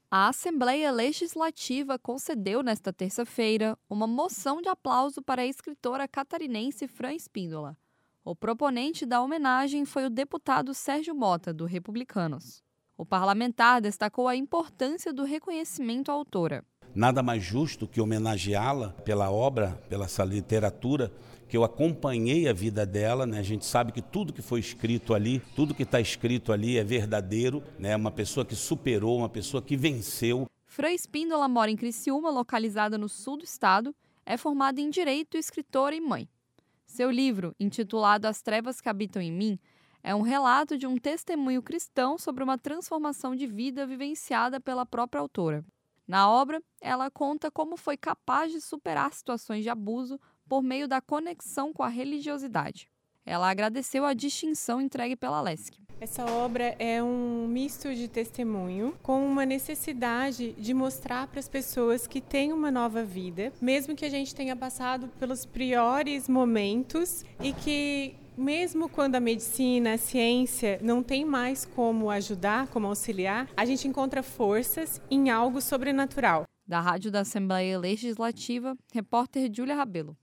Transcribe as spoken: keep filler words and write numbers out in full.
A Assembleia Legislativa concedeu nesta terça-feira uma moção de aplauso para a escritora catarinense Fran Espíndola. O proponente da homenagem foi o deputado Sérgio Mota, do Republicanos. O parlamentar destacou a importância do reconhecimento à autora. Nada mais justo que homenageá-la pela obra, pela essa literatura, que eu acompanhei a vida dela, né? A gente sabe que tudo que foi escrito ali, tudo que está escrito ali é verdadeiro, né? Uma pessoa que superou, uma pessoa que venceu. Fran Espíndola mora em Criciúma, localizada no sul do estado, é formada em Direito, escritora e mãe. Seu livro, intitulado As Trevas que Habitam em Mim, é um relato de um testemunho cristão sobre uma transformação de vida vivenciada pela própria autora. Na obra, ela conta como foi capaz de superar situações de abuso por meio da conexão com a religiosidade. Ela agradeceu a distinção entregue pela Lesc. Essa obra é um misto de testemunho com uma necessidade de mostrar para as pessoas que tem uma nova vida, mesmo que a gente tenha passado pelos piores momentos e que mesmo quando a medicina, a ciência não tem mais como ajudar, como auxiliar, a gente encontra forças em algo sobrenatural. Da Rádio da Assembleia Legislativa, repórter Júlia Rabelo.